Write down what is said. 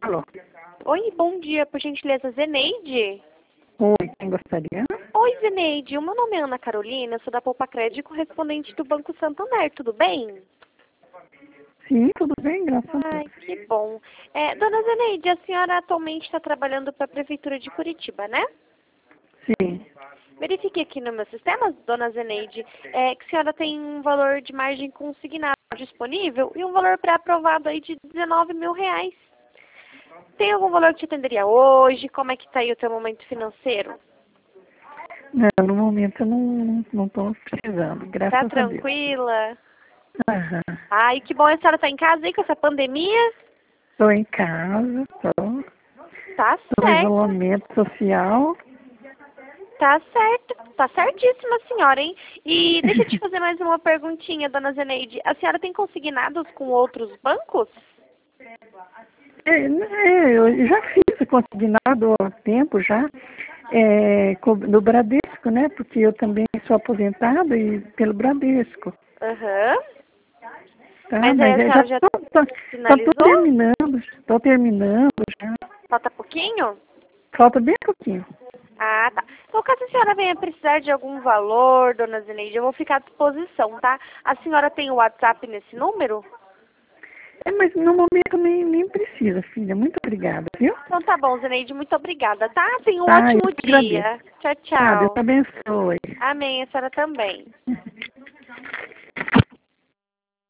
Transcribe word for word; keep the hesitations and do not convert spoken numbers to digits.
Alô? Oi, bom dia, por gentileza, Zeneide? Oi, quem gostaria? Oi, Zeneide, o meu nome é Ana Carolina, sou da Poupa Crédito, correspondente do Banco Santander, tudo bem? Sim, tudo bem, graças a Ai, Deus. que bom. É, dona Zeneide, a senhora atualmente está trabalhando para a Prefeitura de Curitiba, né? Sim. Verifique aqui no meu sistema, dona Zeneide, é, que a senhora tem um valor de margem consignado disponível e um valor pré-aprovado aí de dezenove mil reais. Tem algum valor que te atenderia hoje? Como é que está aí o teu momento financeiro? Não, no momento eu não não estou precisando, Tá graças a Deus. tranquila? Aham. Ai, que bom a senhora tá em casa aí com essa pandemia. Estou em casa, estou. Tá Estou em certo, isolamento social. tá certo. Tá certíssima, senhora, hein? E deixa eu te fazer mais uma perguntinha, dona Zeneide. A senhora tem consignados com outros bancos? É, é, eu já fiz consignado há tempo já, é, co- no Bradesco, né? Porque eu também sou aposentada e pelo Bradesco. Aham. Tá? Mas aí Mas a eu já senhora já estou finalizou? terminando, estou terminando já. Falta pouquinho? Falta bem pouquinho. Ah, tá. Então, caso a senhora venha precisar de algum valor, dona Zeneide, eu vou ficar à disposição, tá? A senhora tem o WhatsApp nesse número? É, mas no momento nem, nem precisa, filha. Muito obrigada, viu? Então tá bom, Zeneide, muito obrigada, tá? Tenha um Tá, eu ótimo que agradeço. dia. Tchau, Tá, Deus tchau. abençoe. Amém, a senhora também.